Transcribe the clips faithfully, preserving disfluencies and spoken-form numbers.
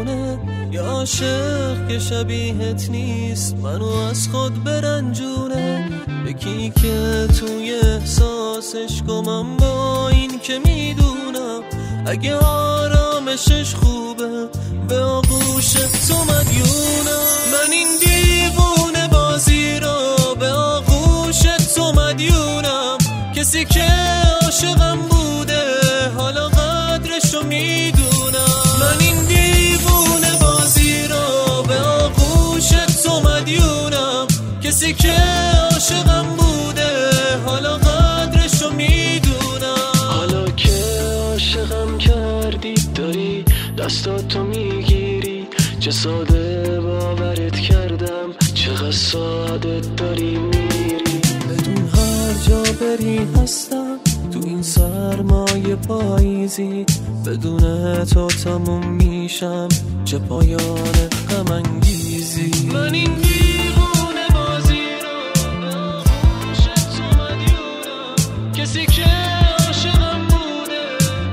دیوونه، یا عاشق که شبیهت نیست منو از خود برنجونه. یکی که توی احساسش گمم با این که میدونم اگه آرامشش خوبه به آغوش تو مدیونم. من این دیوونه بازی رو به آغوش تو مدیونم. کسی که عاشقم بوده حالا قدرشو میدونم. من این دیوونه بازی رو به آغوش تو مدیونم. کسی که عاشقم بوده حالا قدرشو میدونم. حالا که عاشقم کردی داری دستاتو میگیری، چه ساده باورت کردم چقدر ساده داری میری. بدون هر جا بری هستم تو این سرمایه پاییزی، بدون تو تموم میشم چه پایان غم انگیزی. من این دیوونه بازی رو به آغوش تو مدیونم. کسی که عاشقم بوده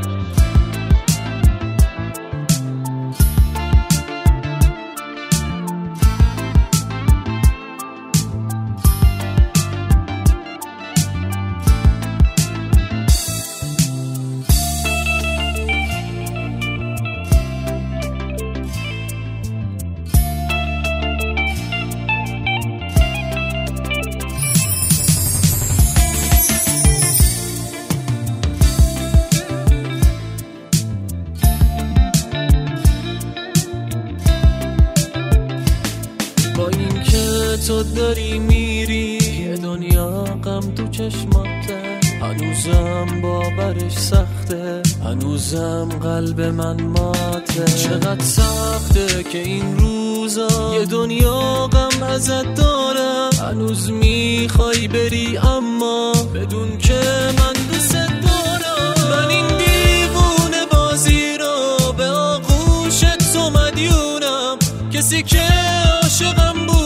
تو داری میری یه دنیا غم تو چشماته. هنوزم باورش سخته، هنوزم قلب من ماته. چقدر سخته که این روزا یه دنیا غم ازت دارم. هنوز میخوای بری اما بدون که من دوست دارم. من این دیوونه بازی رو به آغوش تو مدیونم. کسی که عاشقم بود